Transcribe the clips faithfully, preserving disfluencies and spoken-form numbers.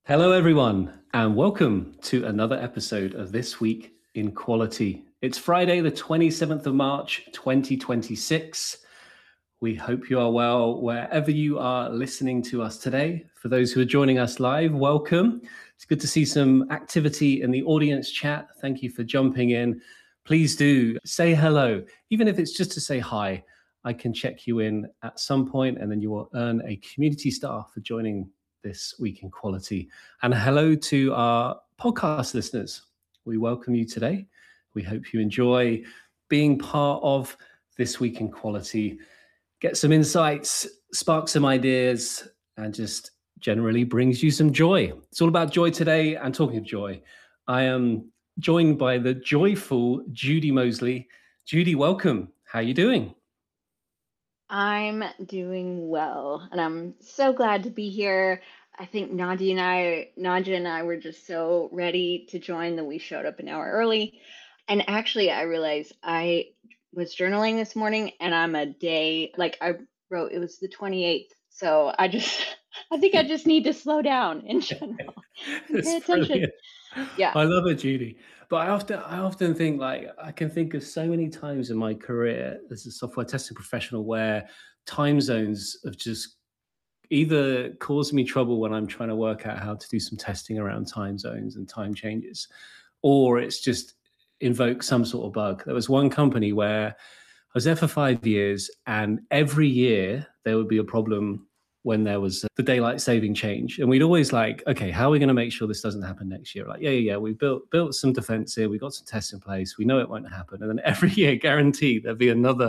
Hello, everyone, and welcome to another episode of This Week in Quality. It's Friday, the twenty-seventh of March, twenty twenty-six. We hope you are well wherever you are listening to us today. For those who are joining us live, welcome. It's good to see some activity in the audience chat. Thank you for jumping in. Please do say hello, even if it's just to say hi. I can check you in at some point, and then you will earn a community star for joining This Week in Quality. And hello to our podcast listeners. We welcome you today. We hope you enjoy being part of This Week in Quality. Get some insights, spark some ideas, and just generally brings you some joy. It's all about joy today. And talking of joy, I am joined by the joyful Judy Mosley. Judy, welcome. How are you doing? I'm doing well, and I'm so glad to be here. I think Nadia and I, Nadia and I were just so ready to join that we showed up an hour early. And actually, I realized I was journaling this morning, and I'm a day like I wrote it was the twenty-eighth. So I just, I think I just need to slow down in general and pay It's attention. brilliant. Yeah. I love it, Judy. But I often, I often think like I can think of so many times in my career as a software testing professional where time zones have just either caused me trouble when I'm trying to work out how to do some testing around time zones and time changes, or it's just invoked some sort of bug. There was one company where I was there for five years, and every year there would be a problem when there was the daylight saving change. And we'd always like, okay, how are we going to make sure this doesn't happen next year? Like, yeah, yeah, yeah, we built built some defense here. We got some tests in place. We know it won't happen. And then every year, guaranteed, there'll be another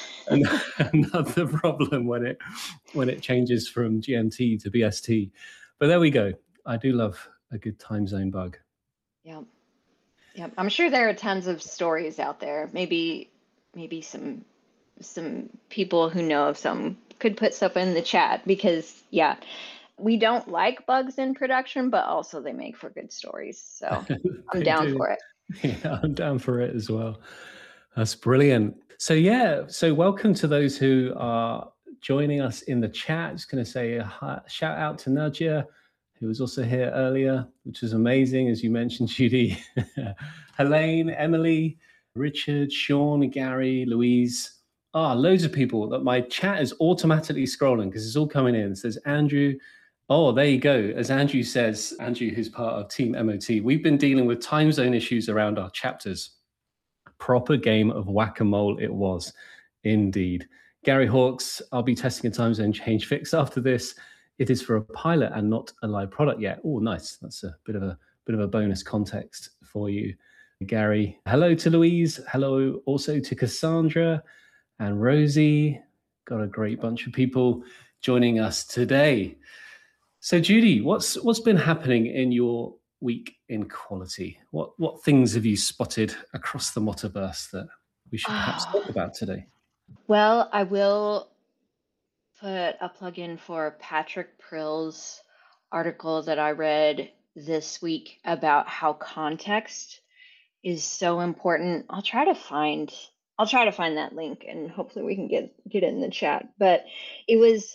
another problem when it when it changes from G M T to B S T. But there we go. I do love a good time zone bug. Yeah. Yeah. I'm sure there are tons of stories out there. Maybe, maybe some some people who know of some could put stuff in the chat because yeah, we don't like bugs in production, but also they make for good stories. So I'm down do. for it. Yeah, I'm down for it as well. That's brilliant. So yeah, so welcome to those who are joining us in the chat. Just going to say a hi, shout out to Nadia, who was also here earlier, which was amazing, as you mentioned, Judy. Helene, Emily, Richard, Sean, Gary, Louise. Ah, loads of people that my chat is automatically scrolling because it's all coming in. It says Andrew. Oh, there you go. As Andrew says, Andrew, who's part of Team M O T, we've been dealing with time zone issues around our chapters. Proper game of whack-a-mole it was, indeed. Gary Hawks, I'll be testing a time zone change fix after this. It is for a pilot and not a live product yet. Oh, nice. That's a bit of a bit of a bonus context for you, Gary. Hello to Louise. Hello also to Cassandra and Rosie. Got a great bunch of people joining us today. So, Judy, what's what's been happening in your week in quality? What what things have you spotted across the Motiverse that we should perhaps Oh, talk about today? well, I will put a plug in for Patrick Prill's article that I read this week about how context is so important. I'll try to find I'll try to find that link and hopefully we can get get it in the chat. But it was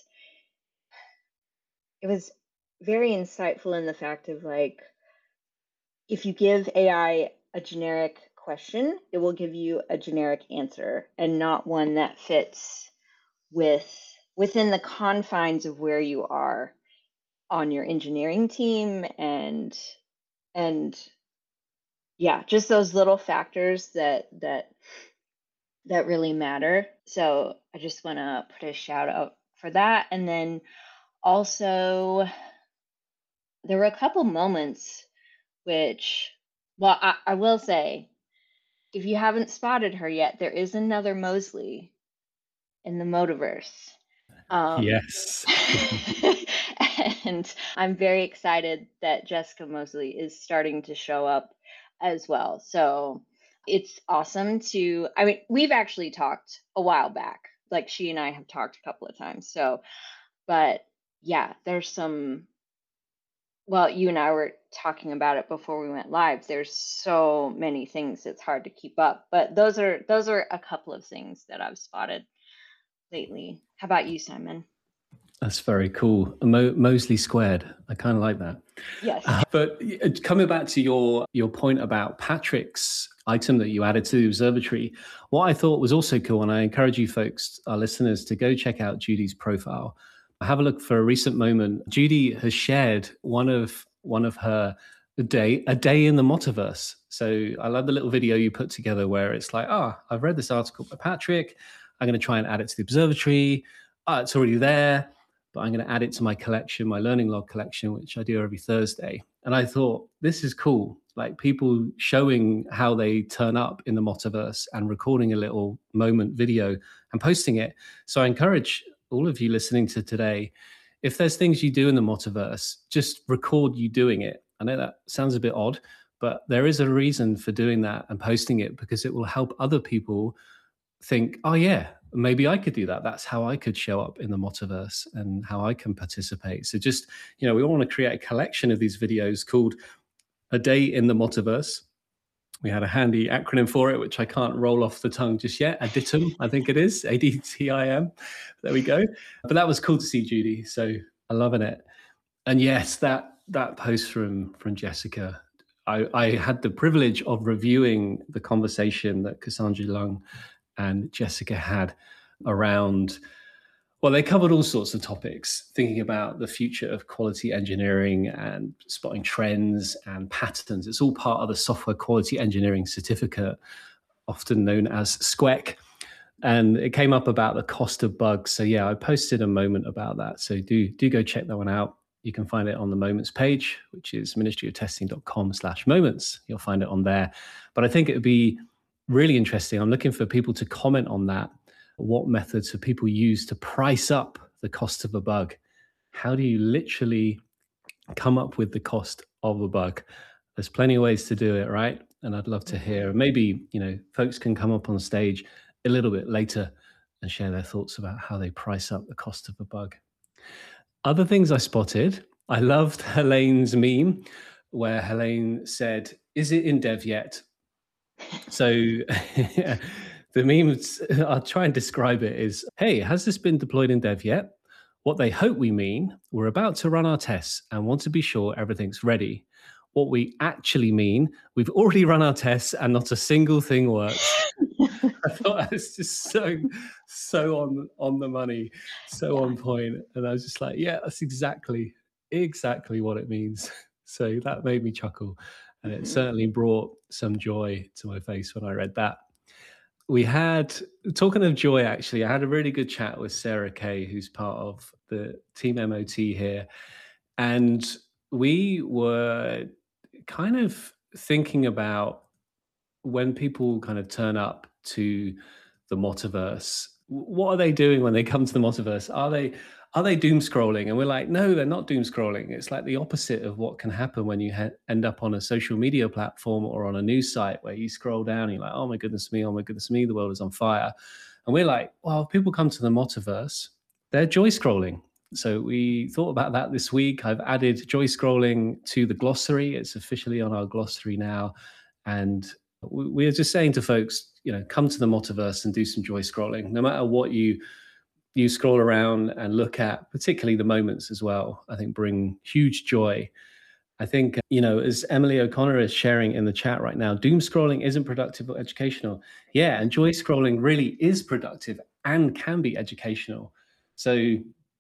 it was very insightful in the fact of like if you give A I a generic question, it will give you a generic answer and not one that fits with within the confines of where you are on your engineering team and and yeah, just those little factors that that that really matter. So I just want to put a shout out for that. And then also there were a couple moments which, well, I, I will say, if you haven't spotted her yet, there is another Mosley in the Motiverse. Um, Yes. and I'm very excited that Jessica Mosley is starting to show up as well. So it's awesome to, I mean, we've actually talked a while back. Like she and I have talked a couple of times. So, but yeah, there's some, well, you and I were talking about it before we went live. There's so many things it's hard to keep up. But those are those are a couple of things that I've spotted lately. How about you, Simon? That's very cool. Mo- Mosley squared. I kind of like that. Yes. Uh, but coming back to your your point about Patrick's item that you added to the observatory, what I thought was also cool, and I encourage you folks, our listeners, to go check out Judy's profile. Have a look for a recent moment. Judy has shared one of one of her a day a day in the Motiverse. So I love the little video you put together where it's like, oh, I've read this article by Patrick. I'm going to try and add it to the observatory. Oh, it's already there, but I'm going to add it to my collection, my learning log collection, which I do every Thursday. And I thought, this is cool. Like people showing how they turn up in the Motiverse and recording a little moment video and posting it. So I encourage all of you listening to today, if there's things you do in the Motiverse, just record you doing it. I know that sounds a bit odd, but there is a reason for doing that and posting it, because it will help other people think, oh yeah, maybe I could do that. That's how I could show up in the Motiverse and how I can participate. So just, you know, we want to create a collection of these videos called A Day in the Motiverse. We had a handy acronym for it, which I can't roll off the tongue just yet. ADITIM, I think it is, A D T I M. There we go. But that was cool to see, Judy. So I'm loving it. And yes, that that post from from Jessica, I, I had the privilege of reviewing the conversation that Cassandra Lung and Jessica had around, well, they covered all sorts of topics, thinking about the future of quality engineering and spotting trends and patterns. It's all part of the Software Quality Engineering Certificate, often known as S Q E C. And it came up about the cost of bugs. So yeah, I posted a moment about that. So do, do go check that one out. You can find it on the Moments page, which is ministryoftesting.com slash moments. You'll find it on there. But I think it would be really interesting. I'm looking for people to comment on that. What methods have people used to price up the cost of a bug? How do you literally come up with the cost of a bug? There's plenty of ways to do it, right? And I'd love to hear, maybe, you know, folks can come up on stage a little bit later and share their thoughts about how they price up the cost of a bug. Other things I spotted, I loved Helene's meme where Helene said, "Is it in dev yet?" So the meme, I'll try and describe it, is, hey, has this been deployed in dev yet? What they hope we mean, we're about to run our tests and want to be sure everything's ready. What we actually mean, we've already run our tests and not a single thing works. I thought that was just so, so on, on the money, so yeah. on point. And I was just like, yeah, that's exactly, exactly what it means. So that made me chuckle. And it certainly brought some joy to my face when I read that. We had, talking of joy, actually, I had a really good chat with Sarah Kay, who's part of the Team M O T here. And we were kind of thinking about when people kind of turn up to the Motiverse, what are they doing when they come to the Motiverse? Are they are they doom scrolling? And we're like, no, they're not doom scrolling. It's like the opposite of what can happen when you ha- end up on a social media platform or on a news site where you scroll down and you're like, oh my goodness me, oh my goodness me, the world is on fire. And we're like, well, if people come to the Motiverse, they're joy scrolling. So we thought about that this week. I've added joy scrolling to the glossary. It's officially on our glossary now. And we're just saying to folks, you know, come to the Motiverse and do some joy scrolling. No matter what you you scroll around and look at, particularly the moments as well, I think bring huge joy. I think, you know, as Emily O'Connor is sharing in the chat right now, doom scrolling isn't productive or educational. Yeah, and joy scrolling really is productive and can be educational. So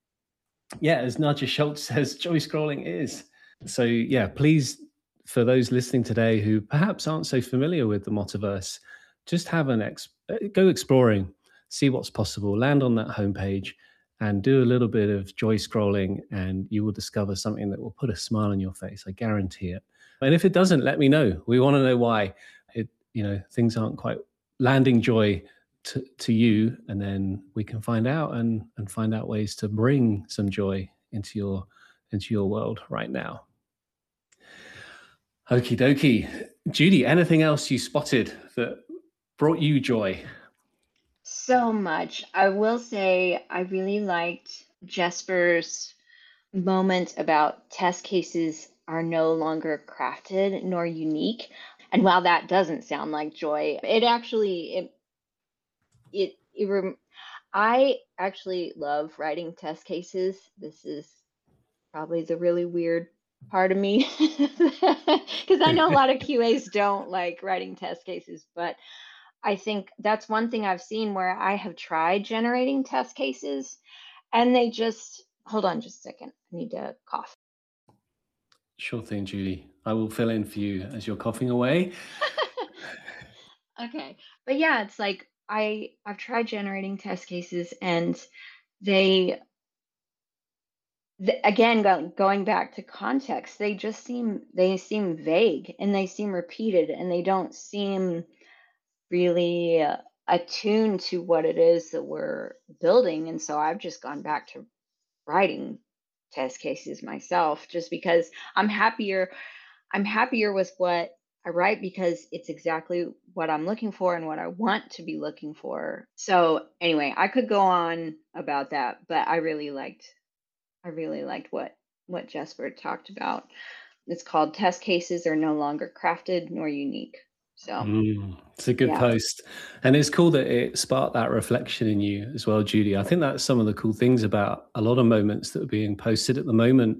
yeah, as Nadja Schultz says, joy scrolling is. So yeah, please, for those listening today who perhaps aren't so familiar with the Motiverse, just have an ex go exploring, see what's possible, land on that homepage and do a little bit of joy scrolling, and you will discover something that will put a smile on your face. I guarantee it. And if it doesn't, let me know. We want to know why it, you know, things aren't quite landing joy to, to you, and then we can find out and, and find out ways to bring some joy into your, into your world right now. Okie dokie. Judy, anything else you spotted that brought you joy? So much. I will say I really liked Jesper's moment about test cases are no longer crafted nor unique. And while that doesn't sound like joy, it actually, it, it, it rem I actually love writing test cases. This is probably the really weird part of me because I know a lot of Q As don't like writing test cases, but I think that's one thing I've seen where I have tried generating test cases and they just hold on just a second. I need to cough. Sure thing, Judy. I will fill in for you as you're coughing away. Okay. But yeah, it's like I I've tried generating test cases and they th- again go, going back to context, they just seem they seem vague and they seem repeated and they don't seem really uh, attuned to what it is that we're building. And so I've just gone back to writing test cases myself just because I'm happier I'm happier with what I write because it's exactly what I'm looking for and what I want to be looking for. So anyway, I could go on about that, but I really liked I really liked what what Jesper talked about. It's called Test Cases Are No Longer Crafted Nor Unique. So Mm, it's a good yeah. post. And it's cool that it sparked that reflection in you as well, Judy. I think that's some of the cool things about a lot of moments that are being posted at the moment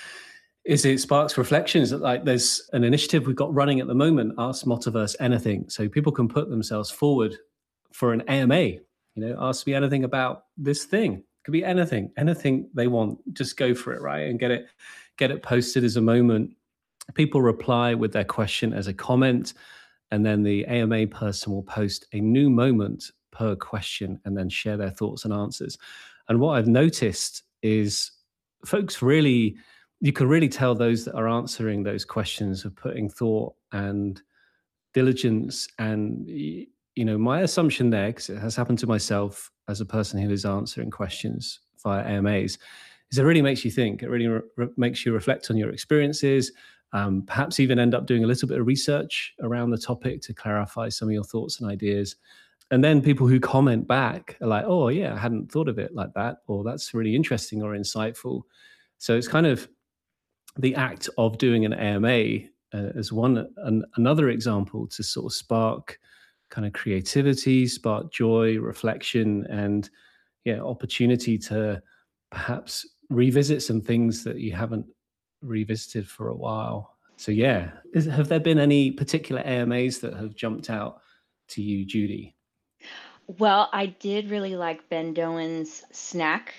is it sparks reflections. Like there's an initiative we've got running at the moment, Ask Motiverse Anything. So people can put themselves forward for an A M A, you know, ask me anything about this thing. It could be anything, anything they want. Just go for it, right? And get it, get it posted as a moment. People reply with their question as a comment, and then the A M A person will post a new moment per question and then share their thoughts and answers. And what I've noticed is folks really, you can really tell those that are answering those questions are putting thought and diligence. And you know, my assumption there, because it has happened to myself as a person who is answering questions via A M As, is it really makes you think. It really re- makes you reflect on your experiences, um, perhaps even end up doing a little bit of research around the topic to clarify some of your thoughts and ideas. And then people who comment back are like, oh, yeah, I hadn't thought of it like that, or that's really interesting or insightful. So it's kind of the act of doing an A M A uh, as one an, another example to sort of spark kind of creativity, spark joy, reflection, and yeah, opportunity to perhaps revisit some things that you haven't revisited for a while. So yeah, Is, have there been any particular A M As that have jumped out to you, Judy? Well, I did really like Ben Doan's snack.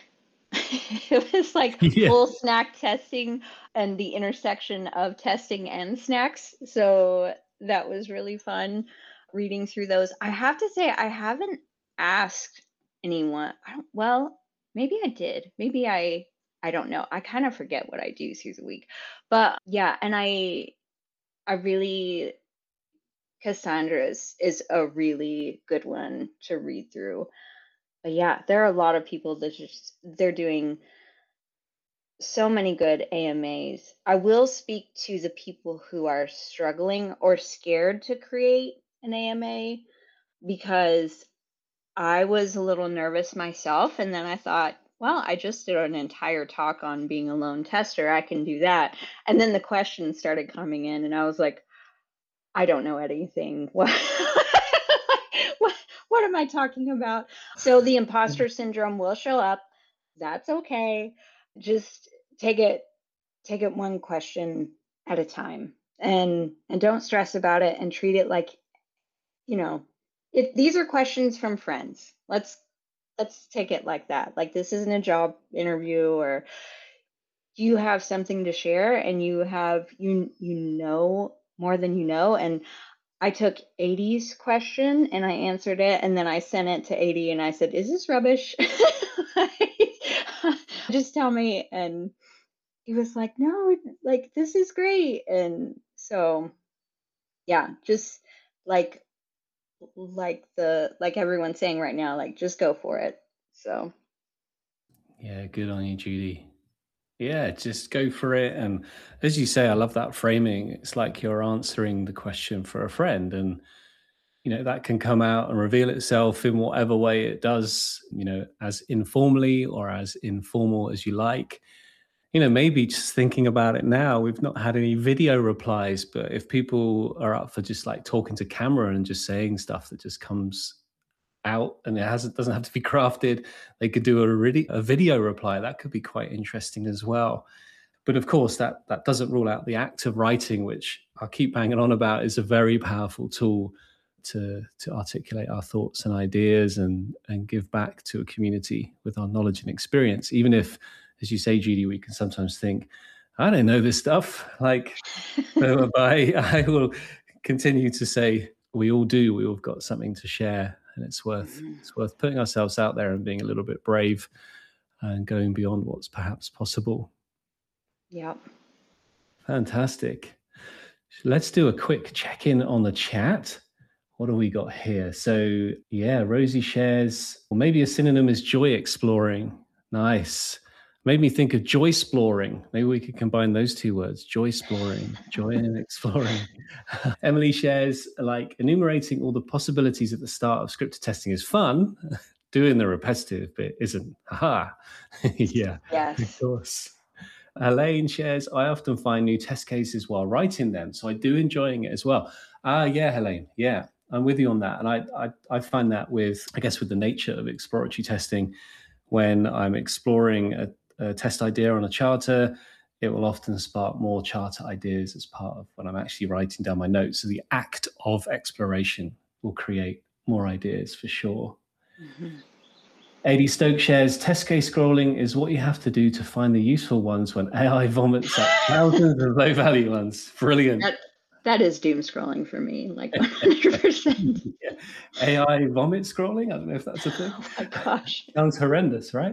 It was like Yeah. full snack testing and the intersection of testing and snacks. So that was really fun reading through those. I have to say, I haven't asked anyone. I don't, well, maybe I did. Maybe I, I don't know. I kind of forget what I do through the week. But yeah, and I, I really Cassandra's is a really good one to read through. But yeah, there are a lot of people that just they're doing so many good A M As. I will speak to the people who are struggling or scared to create an A M A because I was a little nervous myself and then I thought, well, I just did an entire talk on being a lone tester. I can do that. And then the questions started coming in and I was like, I don't know anything. What, what, what am I talking about? So the imposter syndrome will show up. That's okay. Just take it, take it one question at a time and, and don't stress about it and treat it like, you know, if these are questions from friends, let's, let's take it like that. Like this isn't a job interview or you have something to share and you have, you, you know, more than you know. And I took eighty's question and I answered it and then I sent it to eighty and I said, is this rubbish? Just tell me. And he was like, no, like this is great. And so yeah, just like like the like everyone's saying right now, like just go for it. So Yeah, good on you, Judy. Yeah, just go for it. And as you say, I love that framing. It's like you're answering the question for a friend. And, you know, that can come out and reveal itself in whatever way it does, you know, as informally or as informal as you like. You know, maybe just thinking about it now, we've not had any video replies, but if people are up for just like talking to camera and just saying stuff that just comes out and it hasn't doesn't have to be crafted. They could do a really a video reply. That could be quite interesting as well. But of course, that that doesn't rule out the act of writing, which I keep banging on about is a very powerful tool to to articulate our thoughts and ideas and and give back to a community with our knowledge and experience. Even if, as you say, Judy, we can sometimes think, I don't know this stuff. Like, but I, I will continue to say we all do. We all got something to share, and it's worth mm-hmm. it's worth putting ourselves out there and being a little bit brave and going beyond what's perhaps possible. Yep. Fantastic. Let's do a quick check-in on the chat. What do we got here? So yeah, Rosie shares, or maybe a synonym is joy exploring. Nice. Made me think of joy exploring. Maybe we could combine those two words, joy exploring, joy and exploring. Emily shares, like, enumerating all the possibilities at the start of scripted testing is fun. Doing the repetitive bit isn't. Haha. Yeah, yes. Of course. Elaine shares, I often find new test cases while writing them, so I do enjoying it as well. Ah, yeah, Helene. Yeah, I'm with you on that. And I, I, I find that with, I guess, with the nature of exploratory testing, when I'm exploring a, a test idea on a charter, it will often spark more charter ideas as part of when I'm actually writing down my notes. So the act of exploration will create more ideas for sure. Mm-hmm. A D Stoke shares, test case scrolling is what you have to do to find the useful ones when A I vomits up thousands of low value ones. Brilliant. That, that is doom scrolling for me, like one hundred percent. Yeah. A I vomit scrolling? I don't know if that's a thing. Oh my gosh. Sounds horrendous, right?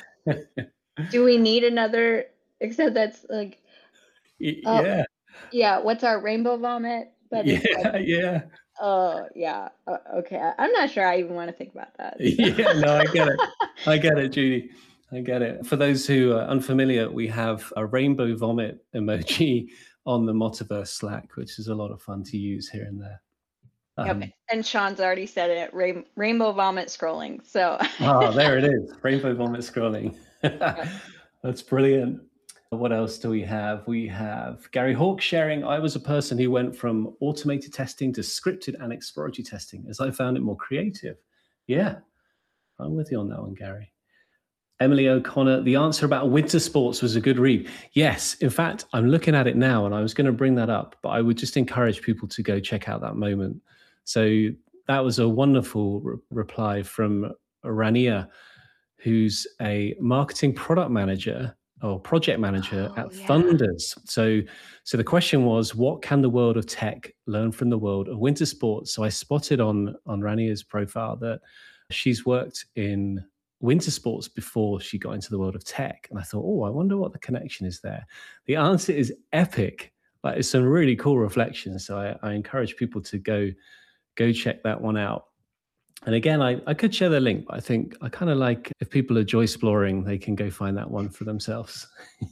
Do we need another, except that's like, uh, yeah. Yeah, what's our rainbow vomit? But yeah, like, yeah. Oh, yeah. Uh, okay. I, I'm not sure I even want to think about that. So. Yeah, no, I get it. I get it, Judy. I get it. For those who are unfamiliar, we have a rainbow vomit emoji on the Motiverse Slack, which is a lot of fun to use here and there. Um, yep. And Sean's already said it, rain, rainbow vomit scrolling. So. Oh, there it is. Rainbow vomit scrolling. Yep. That's brilliant. What else do we have? We have Gary Hawk sharing, I was a person who went from automated testing to scripted and exploratory testing as I found it more creative. Yeah, I'm with you on that one, Gary. Emily O'Connor, the answer about winter sports was a good read. Yes, in fact, I'm looking at it now and I was going to bring that up, but I would just encourage people to go check out that moment. So that was a wonderful re- reply from Rania, who's a marketing product manager or project manager oh, at yeah. Thunders. So, so the question was, what can the world of tech learn from the world of winter sports? So I spotted on, on Rania's profile that she's worked in winter sports before she got into the world of tech. And I thought, oh, I wonder what the connection is there. The answer is epic. Like, it's some really cool reflections. So I, I encourage people to go, go check that one out. And again, I, I could share the link, but I think I kind of like if people are joy exploring, they can go find that one for themselves.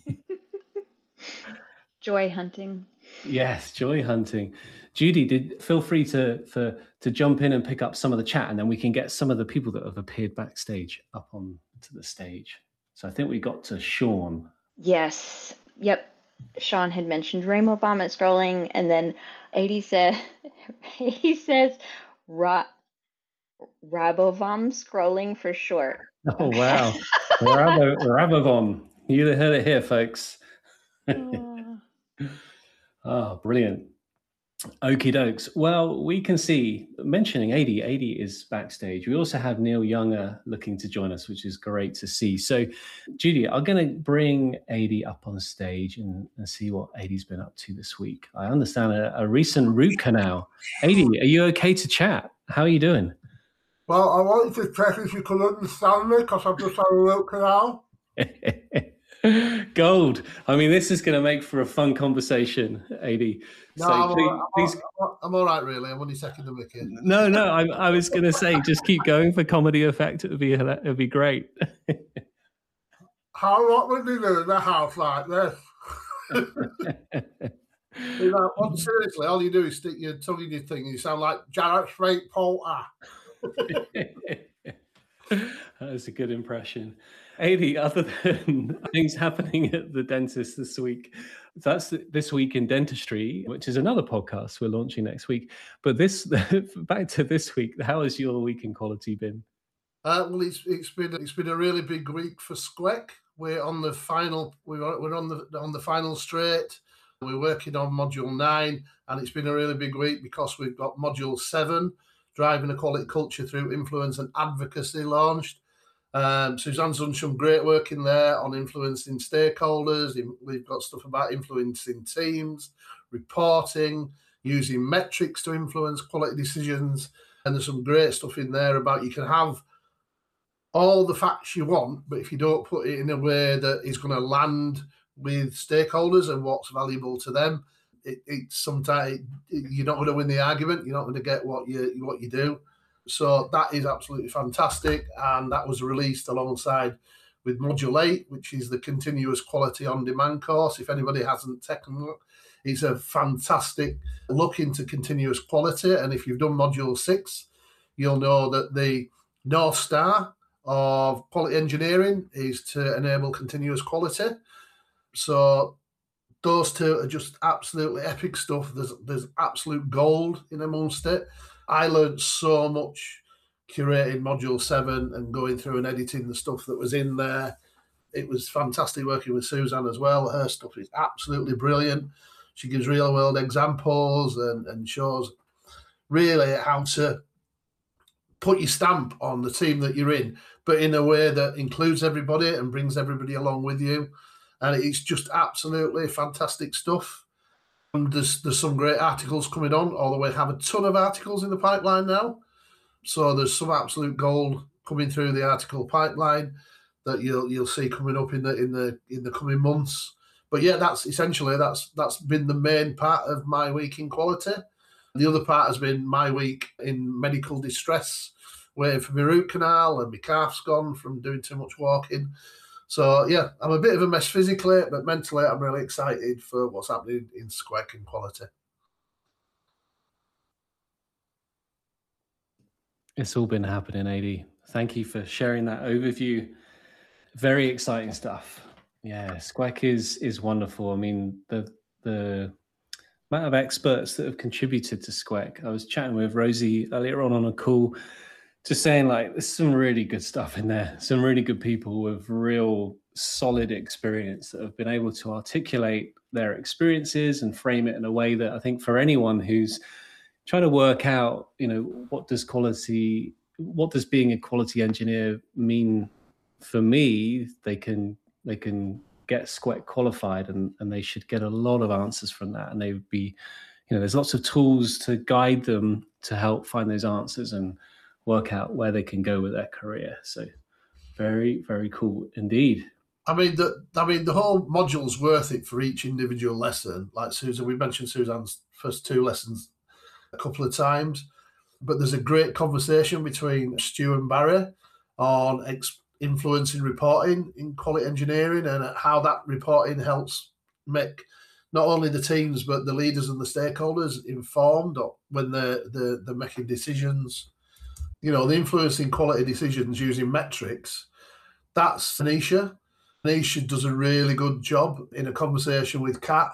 Joy hunting. Yes, joy hunting. Judy, did feel free to for to jump in and pick up some of the chat, and then we can get some of the people that have appeared backstage up on to the stage. So I think we got to Sean. Yes. Yep. Sean had mentioned rainbow vomit scrolling, and then A D said he says ra Rabovom scrolling for short. Oh wow. Rabo, Rabovom. You heard it here, folks. Oh, oh brilliant. Okie dokes. Well, we can see, mentioning A D, A D is backstage. We also have Neil Younger looking to join us, which is great to see. So, Judy, I'm going to bring A D up on stage and, and see what A D's been up to this week. I understand a, a recent root canal. A D, are you okay to chat? How are you doing? Well, I wanted to check if you could understand me because I've just had a root canal. Gold. I mean, this is going to make for a fun conversation, A D. No, so I'm, please, all, please... I'm, I'm all right, really. I'm only second the wicket. No, no, I, I was going to say, just keep going for comedy effect. It would be, it would be great. How what would you do in a house like this? You know, well, seriously, all you do is stick your tongue in your thing. You sound like Jarrett Straight Poulter. That was a good impression. Adi, other than things happening at the dentist this week, that's This Week in Dentistry, which is another podcast we're launching next week. But this, back to this week, how has your week in quality been? Uh, well, it's it's been it's been a really big week for S Q E C. We're on the final. We're we're on the on the final straight. We're working on module nine, and it's been a really big week because we've got module seven, driving a quality culture through influence and advocacy, launched. Um, Suzanne's done some great work in there on influencing stakeholders. We've got stuff about influencing teams, reporting, using metrics to influence quality decisions. And there's some great stuff in there about you can have all the facts you want, but if you don't put it in a way that is going to land with stakeholders and what's valuable to them, it, it's sometimes you're not going to win the argument. You're not going to get what you what you do. So that is absolutely fantastic, and that was released alongside with Module eight, which is the Continuous Quality on Demand course. If anybody hasn't taken it, it's a fantastic look into continuous quality. And if you've done Module six, you'll know that the North Star of quality engineering is to enable continuous quality. So those two are just absolutely epic stuff. There's there's absolute gold in amongst it. I learned so much curating Module seven and going through and editing the stuff that was in there. It was fantastic working with Suzanne as well. Her stuff is absolutely brilliant. She gives real world examples and, and shows really how to put your stamp on the team that you're in, but in a way that includes everybody and brings everybody along with you. And it's just absolutely fantastic stuff. And there's there's some great articles coming on, although we have a ton of articles in the pipeline now. So there's some absolute gold coming through the article pipeline that you'll you'll see coming up in the in the in the coming months. But yeah, that's essentially that's that's been the main part of my week in quality. The other part has been my week in medical distress, waiting for my root canal, and my calf's gone from doing too much walking. So, yeah, I'm a bit of a mess physically, but mentally I'm really excited for what's happening in S Q E C and quality. It's all been happening, Adi. Thank you for sharing that overview. Very exciting stuff. Yeah, S Q E C is is wonderful. I mean, the the amount of experts that have contributed to S Q E C. I was chatting with Rosie earlier on on a call, just saying, like, there's some really good stuff in there. Some really good people with real solid experience that have been able to articulate their experiences and frame it in a way that I think for anyone who's trying to work out, you know, what does quality, what does being a quality engineer mean for me, they can they can get S Q E C qualified, and, and they should get a lot of answers from that. And they would be, you know, there's lots of tools to guide them to help find those answers and work out where they can go with their career. So very, very cool indeed. I mean, the I mean, the whole module's worth it for each individual lesson. Like Susan, we mentioned Suzanne's first two lessons a couple of times, but there's a great conversation between Stu and Barry on ex- influencing reporting in quality engineering and how that reporting helps make not only the teams, but the leaders and the stakeholders informed when they're, they're, they're making decisions. You know, the influencing quality decisions using metrics, that's Anisha. Anisha does a really good job in a conversation with Kat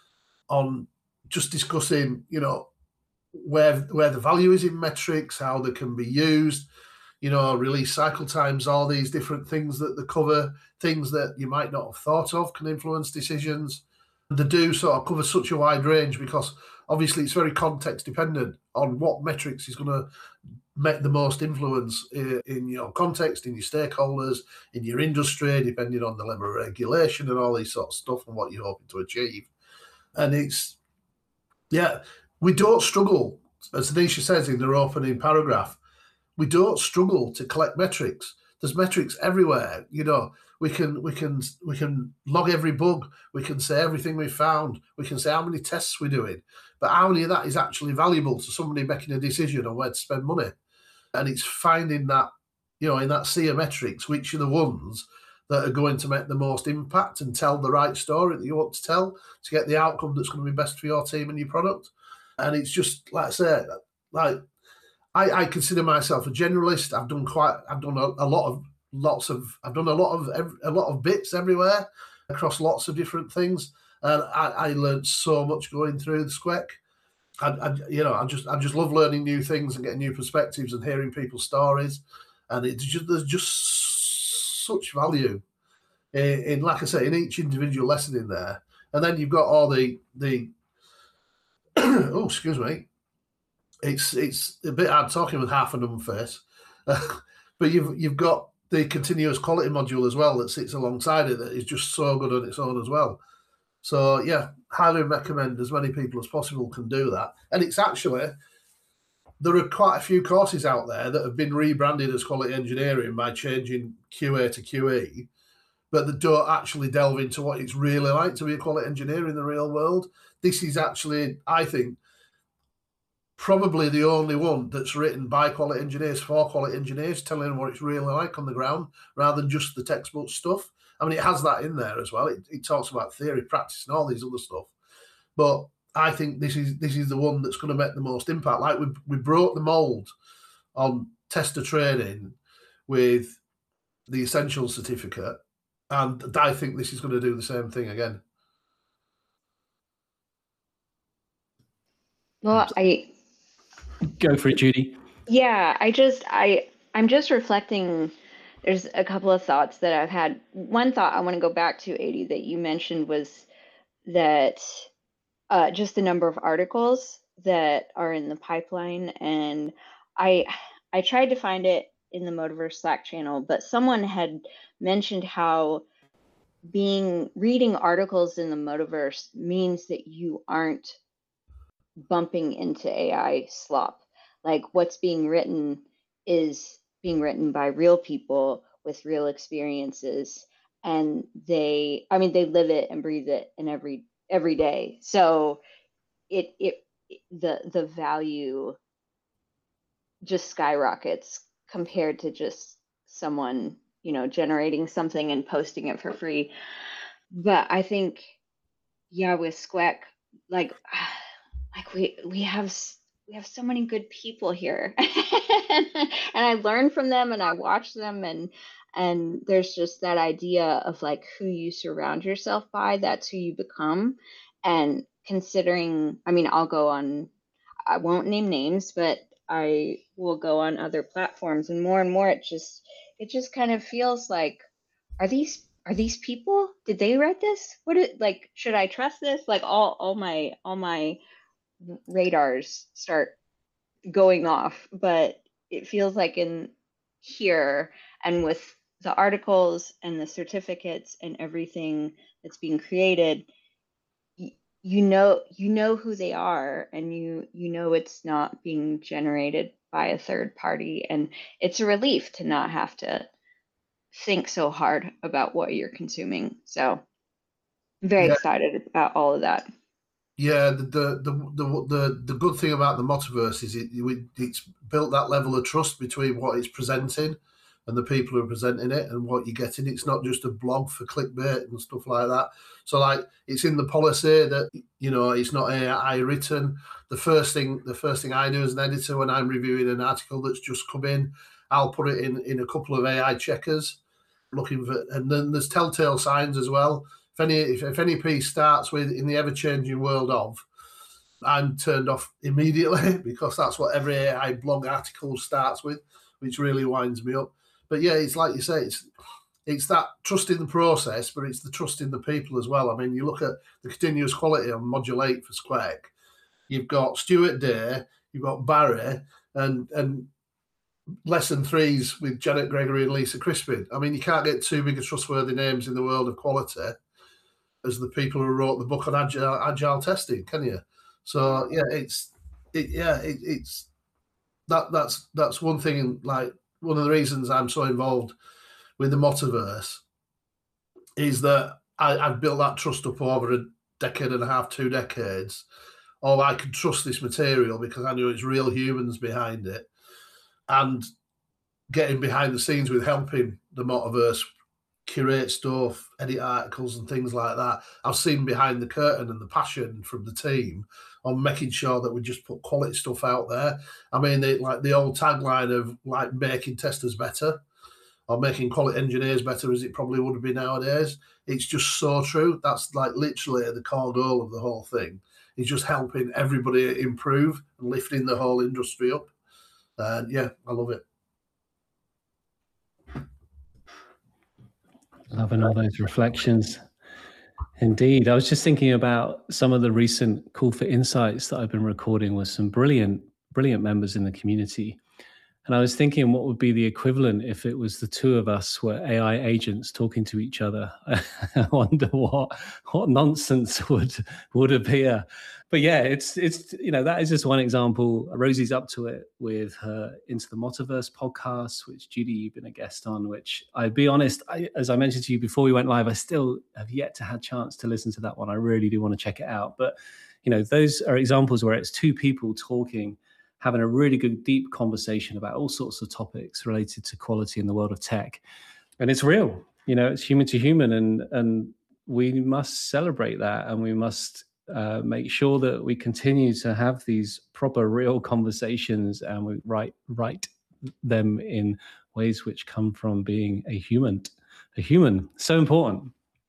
on just discussing, you know, where where the value is in metrics, how they can be used, you know, release cycle times, all these different things that they cover, things that you might not have thought of can influence decisions. And they do sort of cover such a wide range because obviously it's very context dependent on what metrics is going to make the most influence in your context, in your stakeholders, in your industry, depending on the level of regulation and all these sort of stuff and what you're hoping to achieve. And it's, yeah, we don't struggle, as Anisha says in her opening paragraph, we don't struggle to collect metrics. There's metrics everywhere. You know, we can we can we can log every bug. We can say everything we found. We can say how many tests we're doing. But how many of that is actually valuable to somebody making a decision on where to spend money? And it's finding that, you know, in that sea of metrics, which are the ones that are going to make the most impact and tell the right story that you want to tell to get the outcome that's going to be best for your team and your product. And it's just, like I say, like I, I consider myself a generalist. I've done quite, I've done a, a lot of lots of I've done a lot of a lot of bits everywhere across lots of different things, and I, I learned so much going through the S Q E C. I, I, you know, I just I just love learning new things and getting new perspectives and hearing people's stories, and it's just there's just such value in, in like I say, in each individual lesson in there. And then you've got all the the oh, excuse me, it's it's a bit hard talking with half a numb face, but you've you've got the continuous quality module as well that sits alongside it that is just so good on its own as well. So yeah, highly recommend as many people as possible can do that. And it's actually, there are quite a few courses out there that have been rebranded as quality engineering by changing Q A to Q E, but that don't actually delve into what it's really like to be a quality engineer in the real world. This is actually, I think, probably the only one that's written by quality engineers for quality engineers, telling them what it's really like on the ground, rather than just the textbook stuff. I mean, it has that in there as well. It, it talks about theory, practice, and all these other stuff. But I think this is this is the one that's going to make the most impact. Like we we broke the mold on tester training with the Essentials certificate, and I think this is going to do the same thing again. Well, I go for it, Judy. Yeah, I just I I'm just reflecting. There's a couple of thoughts that I've had. One thought I want to go back to, Adi, that you mentioned was that uh, just the number of articles that are in the pipeline. And I I tried to find it in the Motiverse Slack channel, but someone had mentioned how being reading articles in the Motiverse means that you aren't bumping into A I slop. Like what's being written is being written by real people with real experiences, and they, I mean, they live it and breathe it in every every day. So it it the the value just skyrockets compared to just someone, you know, generating something and posting it for free. But I think, yeah, with S Q E C, like like we we have we have so many good people here, and I learn from them and I watch them, and and there's just that idea of like who you surround yourself by, that's who you become. And considering, I mean, I'll go on, I won't name names, but I will go on other platforms, and more and more it just it just kind of feels like, are these are these people? Did they write this? What it like? Should I trust this? Like all all my all my radars start going off. But it feels like in here and with the articles and the certificates and everything that's being created, you, you know you know who they are, and you you know it's not being generated by a third party, and it's a relief to not have to think so hard about what you're consuming. So I'm very yeah. excited about all of that. Yeah, the the the the, the good thing about the Motiverse is it it's built that level of trust between what it's presenting and the people who are presenting it and what you're getting. It's not just a blog for clickbait and stuff like that. So like it's in the policy that, you know, it's not A I written. The first thing the first thing I do as an editor when I'm reviewing an article that's just come in, I'll put it in, in a couple of A I checkers, looking for, and then there's telltale signs as well. If any if, if any piece starts with in the ever-changing world of, I'm turned off immediately because that's what every A I blog article starts with, which really winds me up. But yeah, it's like you say, it's it's that trust in the process, but it's the trust in the people as well. I mean, you look at the continuous quality on Module eight for S Q E C, you've got Stuart Day, you've got Barry, and and lesson threes with Janet Gregory and Lisa Crispin. I mean, you can't get two big trustworthy names in the world of quality as the people who wrote the book on agile, agile testing, can you? So yeah, it's it, yeah, it, it's that that's that's one thing. Like one of the reasons I'm so involved with the Motiverse is that I, I've built that trust up over a decade and a half, two decades. Oh, I can trust this material because I know it's real humans behind it, and getting behind the scenes with helping the Motiverse curate stuff, edit articles and things like that. I've seen behind the curtain and the passion from the team on making sure that we just put quality stuff out there. I mean, they, like the old tagline of like making testers better, or making quality engineers better as it probably would be nowadays. It's just so true. That's like literally the core goal of the whole thing. It's just helping everybody improve and lifting the whole industry up. And yeah, I love it. Loving all those reflections. Indeed. I was just thinking about some of the recent Call for Insights that I've been recording with some brilliant, brilliant members in the community. And I was thinking what would be the equivalent if it was the two of us were A I agents talking to each other. I wonder what what nonsense would would appear. But yeah, it's it's you know, that is just one example. Rosie's up to it with her Into the Motiverse podcast, which Judy, you've been a guest on, which I'd be honest, I, as I mentioned to you before we went live, I still have yet to have a chance to listen to that one. I really do want to check it out. But you know, those are examples where it's two people talking, having a really good, deep conversation about all sorts of topics related to quality in the world of tech. And it's real, you know, it's human to human. And, and we must celebrate that. And we must uh, make sure that we continue to have these proper, real conversations, and we write, write them in ways which come from being a human, a human. So important.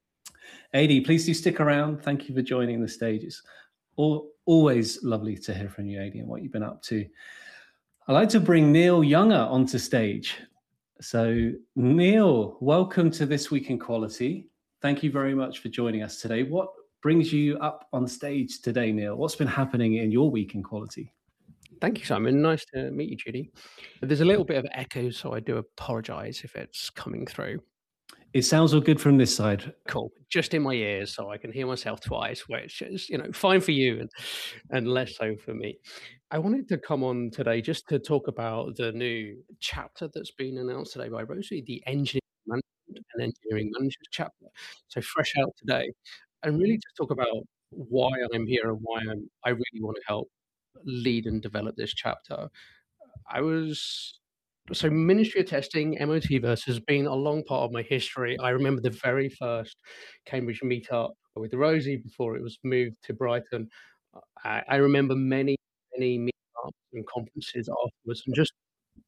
Adi, please do stick around. Thank you for joining the stages. All, always lovely to hear from you, Adi, and what you've been up to. I'd like to bring Neil Younger onto stage. So Neil, welcome to This Week in Quality. Thank you very much for joining us today. What brings you up on stage today, Neil? What's been happening in your week in quality? Thank you, Simon. Nice to meet you, Judy. There's a little bit of echo, so I do apologize if it's coming through. It sounds all good from this side. Cool. Just in my ears, so I can hear myself twice, which is, you know, fine for you and, and less so for me. I wanted to come on today just to talk about the new chapter that's been announced today by Rosie, the Engineering Management and Engineering Managers chapter. So fresh out today, and really just talk about why I'm here and why I'm, I really want to help lead and develop this chapter. I was... So Ministry of Testing, M O T verse, has been a long part of my history. I remember the very first Cambridge meetup with Rosie before it was moved to Brighton. I, I remember many, many meetups and conferences afterwards, and just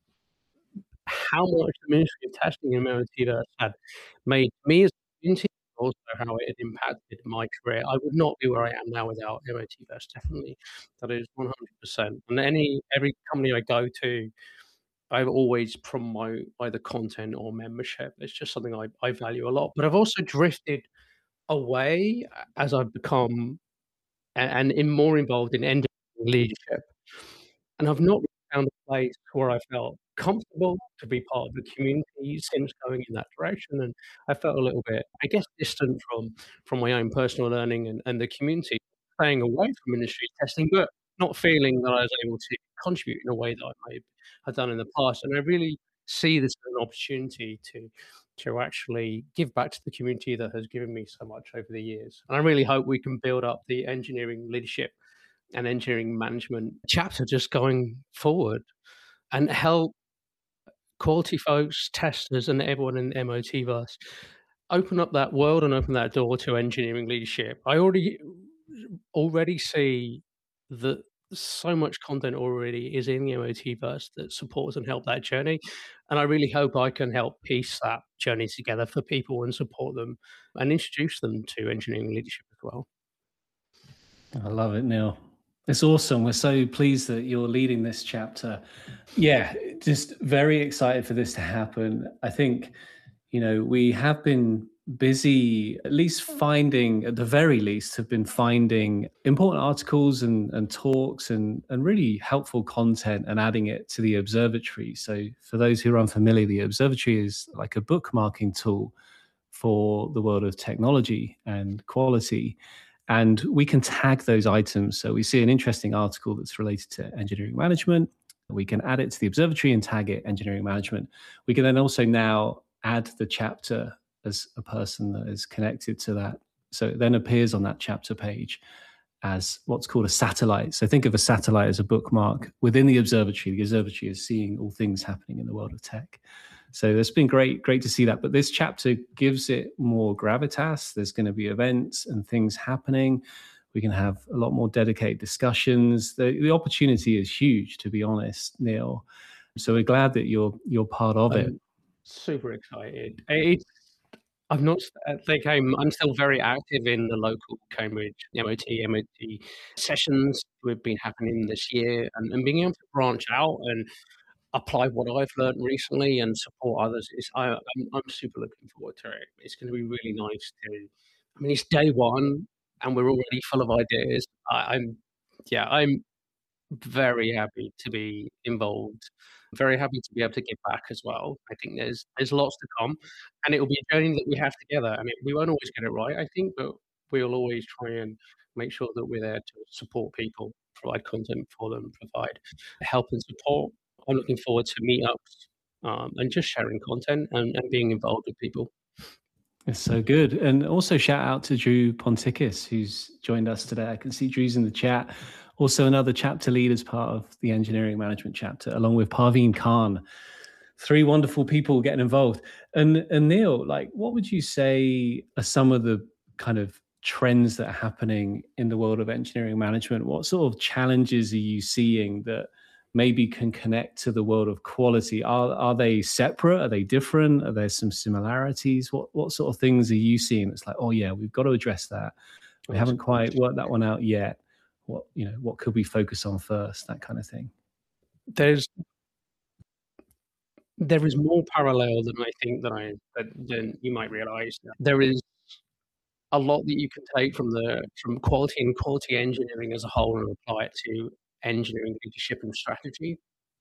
how much the Ministry of Testing and M O T verse had made me as a community, also how it had impacted my career. I would not be where I am now without M O T verse, definitely. That is one hundred percent. And any every company I go to, I've always promote either content or membership. It's just something I, I value a lot. But I've also drifted away as I've become and, and in more involved in engineering leadership. And I've not really found a place where I felt comfortable to be part of the community since going in that direction. And I felt a little bit, I guess, distant from, from my own personal learning and, and the community, staying away from Ministry of Testing, but not feeling that I was able to contribute in a way that I may have done in the past. And I really see this as an opportunity to, to actually give back to the community that has given me so much over the years. And I really hope we can build up the engineering leadership and engineering management chapter just going forward and help quality folks, testers, and everyone in the M O T verse open up that world and open that door to engineering leadership. I already already see that so much content already is in the M O T verse that supports and help that journey. And I really hope I can help piece that journey together for people and support them and introduce them to engineering leadership as well. I love it, Neil. It's awesome. We're so pleased that you're leading this chapter. Yeah, just very excited for this to happen. I think, you know, we have been busy, at least finding, at the very least, have been finding important articles and, and talks and, and really helpful content and adding it to the observatory. So for those who are unfamiliar, the observatory is like a bookmarking tool for the world of technology and quality. And we can tag those items. So we see an interesting article that's related to engineering management. We can add it to the observatory and tag it engineering management. We can then also now add the chapter as a person that is connected to that. So it then appears on that chapter page as what's called a satellite. So think of a satellite as a bookmark within the observatory. The observatory is seeing all things happening in the world of tech. So it's been great, great to see that. But this chapter gives it more gravitas. There's going to be events and things happening. We can have a lot more dedicated discussions. The, the opportunity is huge, to be honest, Neil. So we're glad that you're you're part of it. super excited. It's I've not. I think I'm. I'm still very active in the local Cambridge M O T, M O T sessions that have been happening this year, and, and being able to branch out and apply what I've learned recently and support others. Is I, I'm, I'm super looking forward to it. It's going to be really nice to. I mean, it's day one, and we're already full of ideas. I, I'm, yeah, I'm very happy to be involved. Very happy to be able to give back as well. I think there's there's lots to come, and it will be a journey that we have together. I mean, we won't always get it right, I think, but we'll always try and make sure that we're there to support people, provide content for them, provide help and support. I'm looking forward to meetups um, and just sharing content and, and being involved with people. It's so good. And also shout out to Drew Ponticus, who's joined us today. I can see Drew's in the chat. Also another chapter lead as part of the engineering management chapter, along with Parveen Khan. Three wonderful people getting involved. And, and Neil, like, what would you say are some of the kind of trends that are happening in the world of engineering management? What sort of challenges are you seeing that maybe can connect to the world of quality? Are are they separate? Are they different? Are there some similarities? What what sort of things are you seeing that's like, oh yeah, we've got to address that. We haven't quite worked that one out yet. What, you know, what could we focus on first? That kind of thing. There's there is more parallel than I think that I that, than you might realize. There is a lot that you can take from the from quality and quality engineering as a whole and apply it to engineering leadership and strategy.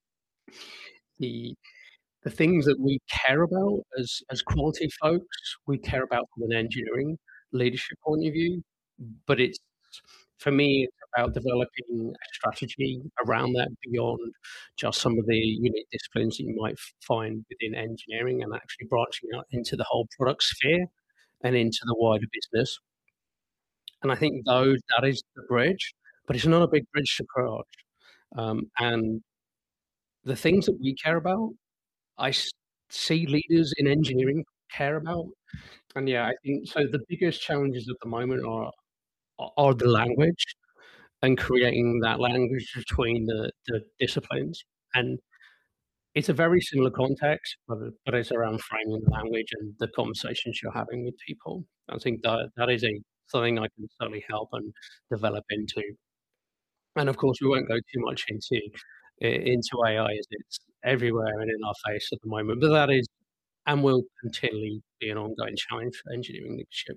The the things that we care about as as quality folks, we care about from an engineering leadership point of view, but it's for me it's about developing a strategy around that beyond just some of the unique disciplines that you might find within engineering, and actually branching out into the whole product sphere and into the wider business. And I think those that is the bridge, but it's not a big bridge to cross. Um, and the things that we care about, I see leaders in engineering care about. And yeah, I think so. The biggest challenges at the moment are are the language and creating that language between the, the disciplines. And it's a very similar context, but, but it's around framing the language and the conversations you're having with people. I think that that is a something I can certainly help and develop into. And of course, we won't go too much into into A I, as it's everywhere and in our face at the moment. But that is, and will continually be, an ongoing challenge for engineering leadership.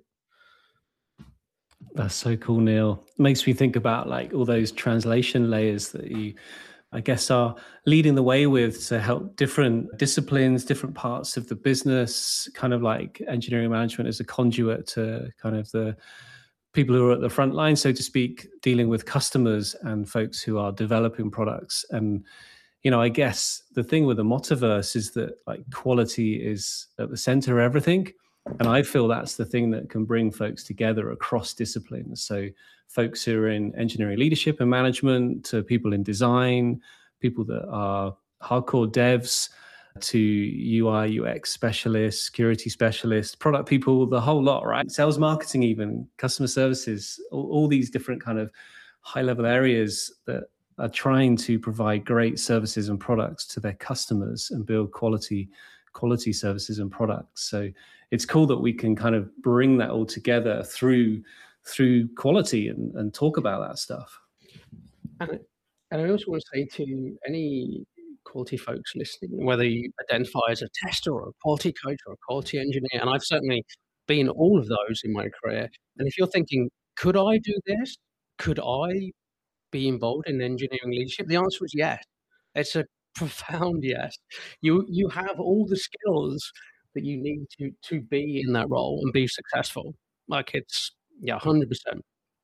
That's so cool, Neil. Makes me think about like all those translation layers that you, I guess, are leading the way with to help different disciplines, different parts of the business, kind of like engineering management as a conduit to kind of the people who are at the front line, so to speak, dealing with customers and folks who are developing products. And, you know, I guess the thing with the Motiverse is that like quality is at the center of everything. And I feel that's the thing that can bring folks together across disciplines. So folks who are in engineering leadership and management, to people in design, people that are hardcore devs, to U I, U X specialists, security specialists, product people, the whole lot, right? Sales, marketing, even customer services, all, all these different kind of high level areas that are trying to provide great services and products to their customers and build quality quality services and products. So it's cool that we can kind of bring that all together through through quality and, and talk about that stuff. And, and I also want to say to any quality folks listening, whether you identify as a tester or a quality coach or a quality engineer, and I've certainly been all of those in my career. And if you're thinking, could I do this? Could I be involved in engineering leadership? The answer is yes. It's a profound yes. You you have all the skills that you need to to be in that role and be successful. Like it's yeah, one hundred percent.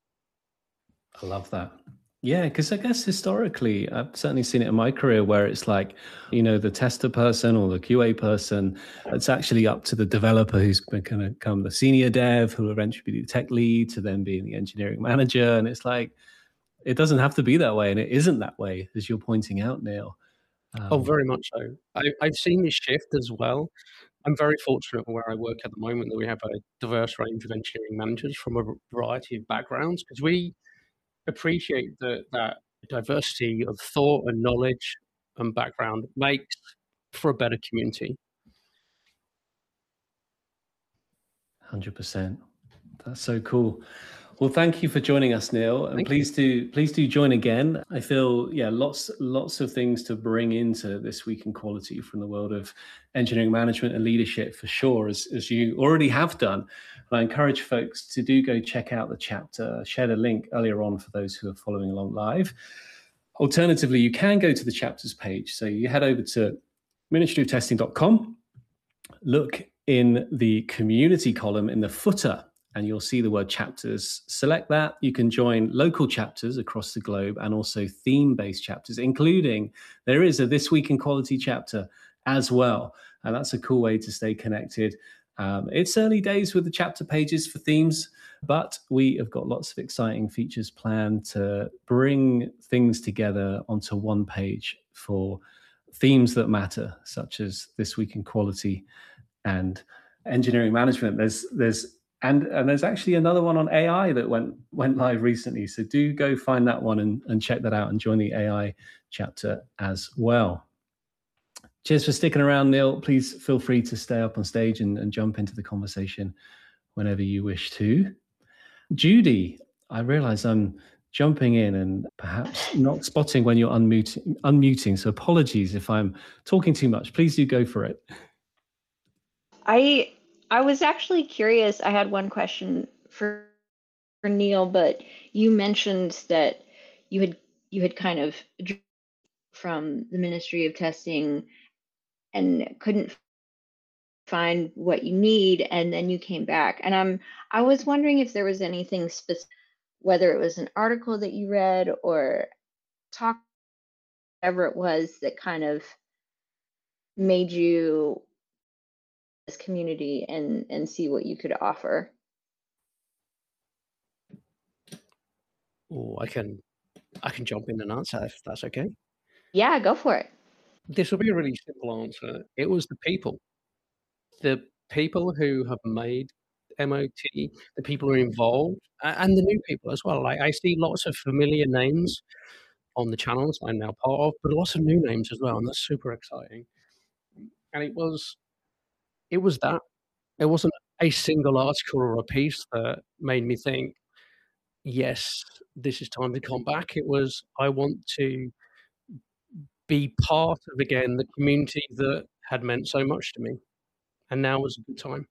I love that. Yeah, because I guess historically, I've certainly seen it in my career where it's like, you know, the tester person or the Q A person, it's actually up to the developer who's going to become the senior dev, who will eventually be the tech lead, to then being the engineering manager. And it's like, it doesn't have to be that way. And it isn't that way, as you're pointing out, Neil. Um, oh, very much so. I, I've seen this shift as well. I'm very fortunate where I work at the moment that we have a diverse range of engineering managers from a variety of backgrounds, because we appreciate that that diversity of thought and knowledge and background makes for a better community. hundred percent. That's so cool. Well, thank you for joining us, Neil, and Thank please do please do join again. I feel yeah, lots lots of things to bring into this week in quality from the world of engineering management and leadership for sure, as as you already have done. And I encourage folks to do go check out the chapter. I shared a link earlier on for those who are following along live. Alternatively, you can go to the chapters page. So you head over to ministry of testing dot com, look in the community column in the footer, and you'll see the word chapters. Select that. You can join local chapters across the globe and also theme-based chapters, including there is a This Week in Quality chapter as well. And that's a cool way to stay connected. Um, it's early days with the chapter pages for themes, but we have got lots of exciting features planned to bring things together onto one page for themes that matter, such as This Week in Quality and engineering management. There's there's And, and there's actually another one on A I that went went live recently. So do go find that one and, and check that out and join the A I chapter as well. Cheers for sticking around, Neil. Please feel free to stay up on stage and, and jump into the conversation whenever you wish to. Judy, I realize I'm jumping in and perhaps not spotting when you're unmuting, unmuting. So apologies if I'm talking too much. Please do go for it. I I was actually curious. I had one question for, for Neil, but you mentioned that you had you had kind of from the Ministry of Testing and couldn't find what you need, and then you came back. And I'm I was wondering if there was anything specific, whether it was an article that you read or talk, whatever it was, that kind of made you this community and and see what you could offer. Oh, I can I can jump in and answer if that's okay. Yeah, go for it. This will be a really simple answer. It was the people. The people who have made M O T, the people who are involved, and the new people as well. Like I see lots of familiar names on the channels I'm now part of, but lots of new names as well, and that's super exciting. And it was it was that. It wasn't a single article or a piece that made me think, yes, this is time to come back. It was, I want to be part of, again, the community that had meant so much to me. And now was a good time.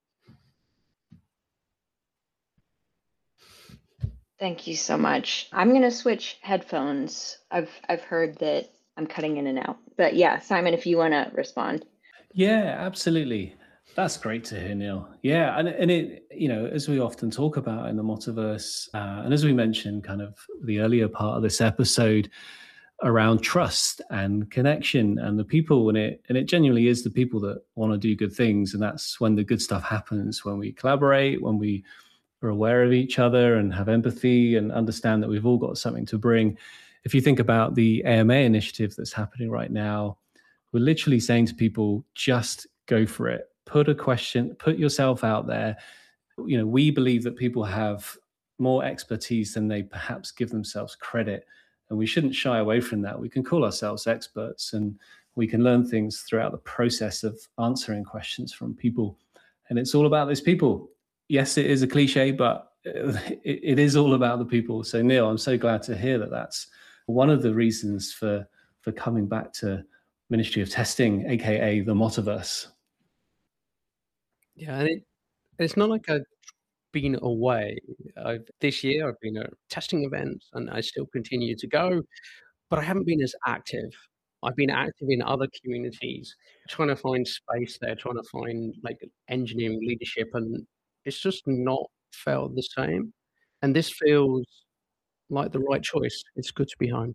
Thank you so much. I'm going to switch headphones. I've I've heard that I'm cutting in and out. But yeah, Simon, if you want to respond. Yeah, absolutely. That's great to hear, Neil. Yeah, and and it, you know, as we often talk about in the Motiverse, uh, and as we mentioned kind of the earlier part of this episode around trust and connection and the people, and it and it genuinely is the people that want to do good things, and that's when the good stuff happens, when we collaborate, when we are aware of each other and have empathy and understand that we've all got something to bring. If you think about the A M A initiative that's happening right now, we're literally saying to people, just go for it. Put a question, put yourself out there. You know, we believe that people have more expertise than they perhaps give themselves credit. And we shouldn't shy away from that. We can call ourselves experts, and we can learn things throughout the process of answering questions from people. And it's all about those people. Yes, it is a cliche, but it, it is all about the people. So Neil, I'm so glad to hear that that's one of the reasons for, for coming back to Ministry of Testing, A K A the Motiverse. Yeah, and it, it's not like I've been away. I've, this year I've been at testing events and I still continue to go, but I haven't been as active. I've been active in other communities, trying to find space there, trying to find like engineering leadership, and it's just not felt the same. And this feels like the right choice. It's good to be home.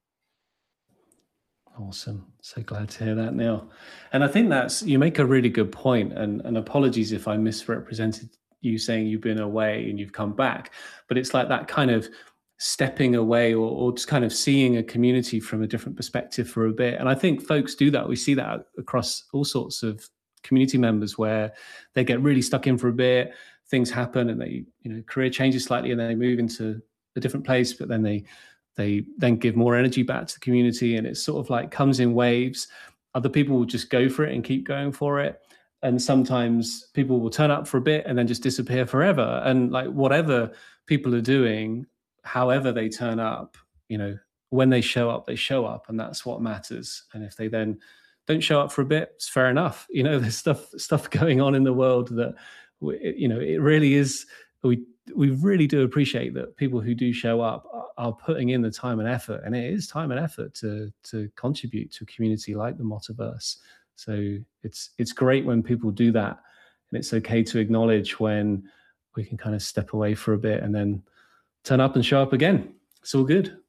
Awesome. So glad to hear that, Neil. And I think that's, you make a really good point, and, and apologies if I misrepresented you saying you've been away and you've come back, but it's like that kind of stepping away or, or just kind of seeing a community from a different perspective for a bit. And I think folks do that. We see that across all sorts of community members where they get really stuck in for a bit, things happen and they, you know, career changes slightly and then they move into a different place, but then they They then give more energy back to the community, and it sort of like comes in waves. Other people will just go for it and keep going for it. And sometimes people will turn up for a bit and then just disappear forever. And like whatever people are doing, however they turn up, you know, when they show up, they show up, and that's what matters. And if they then don't show up for a bit, it's fair enough. You know, there's stuff stuff going on in the world that, you know, it really is. We we really do appreciate that people who do show up are, are putting in the time and effort, and it is time and effort to to contribute to a community like the Motiverse. So it's it's great when people do that, and it's okay to acknowledge when we can kind of step away for a bit and then turn up and show up again. It's all good.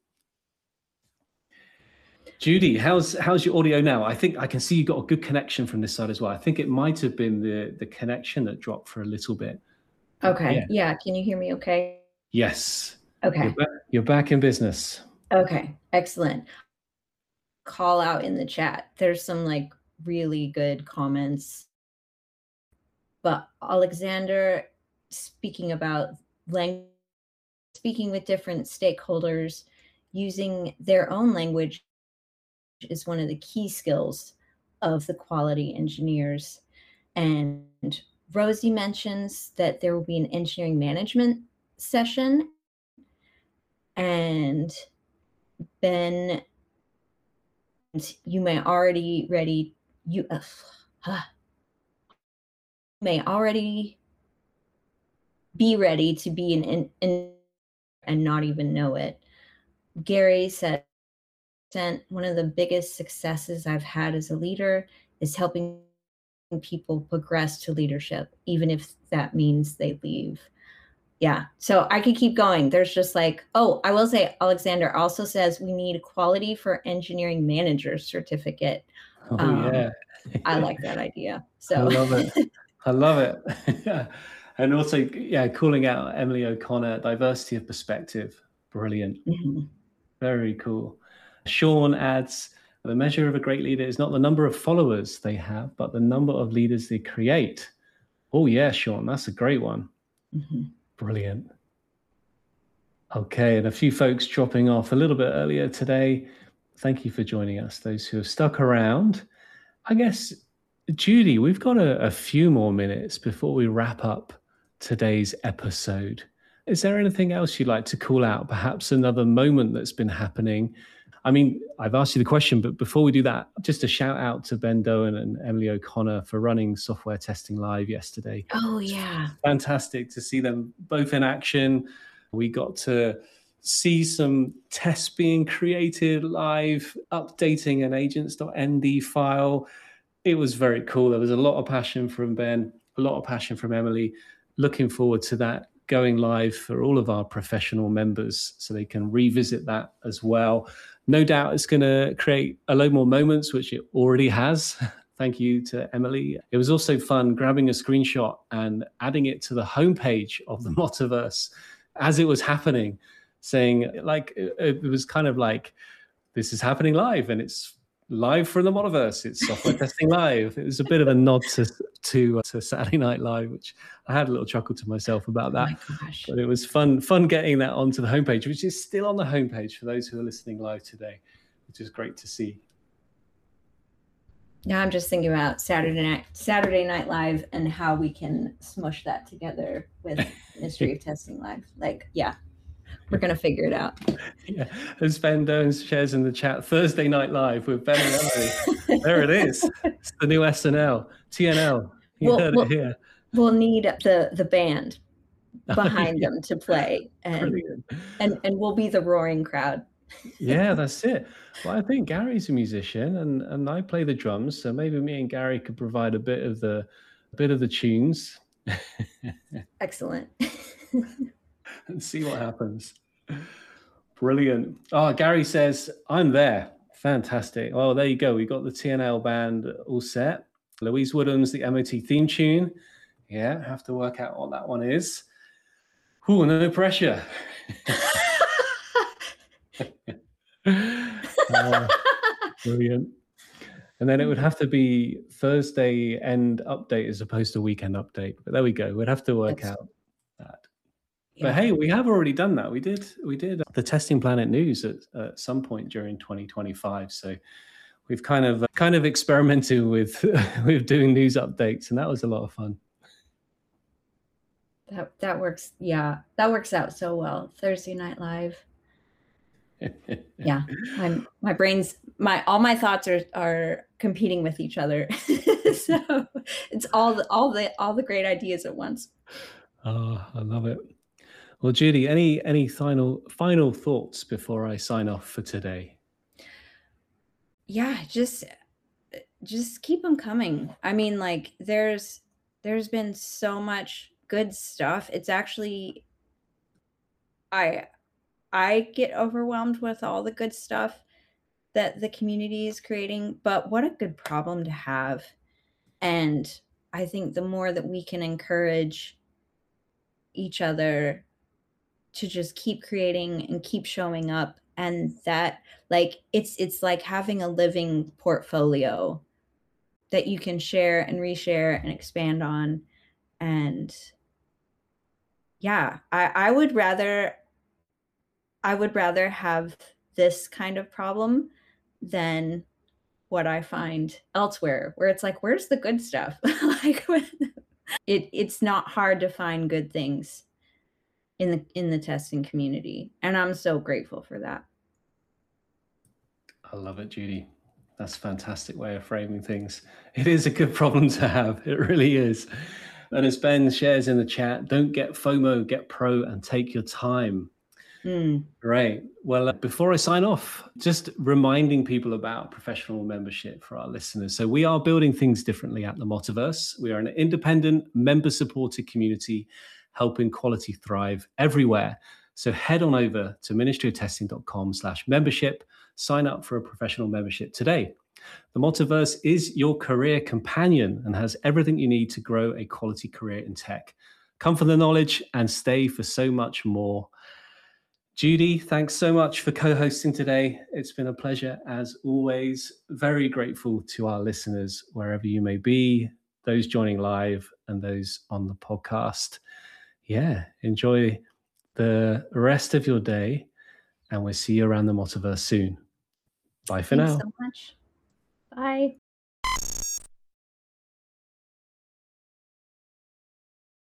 Judy, how's how's your audio now? I think I can see you got a good connection from this side as well. I think it might have been the the connection that dropped for a little bit. Okay. Yeah. yeah. Can you hear me okay? Yes. Okay. You're back, you're back in business. Okay. Excellent. Call out in the chat. There's some like really good comments. But Alexander, speaking about language, speaking with different stakeholders, using their own language is one of the key skills of the quality engineers. And Rosie mentions that there will be an engineering management session. And Ben, you may already ready, you uh, uh, may already be ready to be an in, in and not even know it. Gary said, one of the biggest successes I've had as a leader is helping people progress to leadership, even if that means they leave. Yeah, so I could keep going. There's just like, oh, I will say Alexander also says we need a quality for engineering manager certificate. Oh, um, yeah. I like that idea. So I love it. I love it. Yeah. And also, yeah, calling out Emily O'Connor, diversity of perspective. Brilliant. Mm-hmm. Very cool. Sean adds, the measure of a great leader is not the number of followers they have, but the number of leaders they create. Oh, yeah, Sean, that's a great one. Mm-hmm. Brilliant. Okay, and a few folks dropping off a little bit earlier today. Thank you for joining us, those who have stuck around. I guess, Judy, we've got a, a few more minutes before we wrap up today's episode. Is there anything else you'd like to call out? Perhaps another moment that's been happening? I mean, I've asked you the question, but before we do that, just a shout out to Ben Doan and Emily O'Connor for running Software Testing Live yesterday. Oh, yeah. Fantastic to see them both in action. We got to see some tests being created live, updating an agents.md file. It was very cool. There was a lot of passion from Ben, a lot of passion from Emily. Looking forward to that going live for all of our professional members so they can revisit that as well. No doubt it's going to create a load more moments, which it already has. Thank you to Emily. It was also fun grabbing a screenshot and adding it to the homepage of the Motiverse as it was happening, saying like, it, it was kind of like, this is happening live and it's live from the Motiverse. It's Software Testing Live. It was a bit of a nod to, to, to Saturday Night Live, which I had a little chuckle to myself about that. Oh my gosh. But it was fun, fun getting that onto the homepage, which is still on the homepage for those who are listening live today, which is great to see. Now I'm just thinking about Saturday night, Saturday Night Live and how we can smush that together with Ministry of Testing Live. Like, yeah, we're going to figure it out. Yeah, as Ben Dones shares in the chat, Thursday Night Live with Ben and Emily. There it is. It's the new S N L, T N L. You we'll, heard we'll, it here. We'll need the, the band behind them to play. And, and, and we'll be the roaring crowd. Yeah, that's it. Well, I think Gary's a musician and, and I play the drums. So maybe me and Gary could provide a bit of the, a bit of the tunes. Excellent. And see what happens. Brilliant. Oh, Gary says, I'm there. Fantastic. Well, there you go. We got the T N L band all set. Louise Woodham's the M O T theme tune. Yeah, have to work out what that one is. Ooh, no pressure. uh, brilliant. And then it would have to be Thursday end update as opposed to weekend update. But there we go. We'd have to work That's... out that. But hey, we have already done that. We did we did the Testing Planet news at, at some point during twenty twenty-five. So we've kind of kind of experimented with with doing news updates, and that was a lot of fun. That that works. Yeah, that works out so well. Thursday Night Live. Yeah, my my brain's my all my thoughts are are competing with each other. So it's all the all the all the great ideas at once. Oh, I love it. Well, Judy, any any final final thoughts before I sign off for today? Yeah, just just keep them coming. I mean, like there's there's been so much good stuff. It's actually I I get overwhelmed with all the good stuff that the community is creating, but what a good problem to have. And I think the more that we can encourage each other to just keep creating and keep showing up, and that like it's it's like having a living portfolio that you can share and reshare and expand on. And yeah, I, I would rather I would rather have this kind of problem than what I find elsewhere, where it's like, where's the good stuff? Like it it's not hard to find good things in the in the testing community. And I'm so grateful for that. I love it, Judy. That's a fantastic way of framing things. It is a good problem to have. It really is. And as Ben shares in the chat, don't get FOMO, get pro and take your time. Mm. Great. Well, uh, before I sign off, just reminding people about professional membership for our listeners. So we are building things differently at the Motiverse. We are an independent, member-supported community helping quality thrive everywhere. So head on over to ministryoftesting.com slash membership. Sign up for a professional membership today. The Motiverse is your career companion and has everything you need to grow a quality career in tech. Come for the knowledge and stay for so much more. Judy, thanks so much for co-hosting today. It's been a pleasure as always. Very grateful to our listeners, wherever you may be, those joining live and those on the podcast. Yeah, enjoy the rest of your day, and we'll see you around the Motiverse soon. Bye for Thanks now. so much. Bye.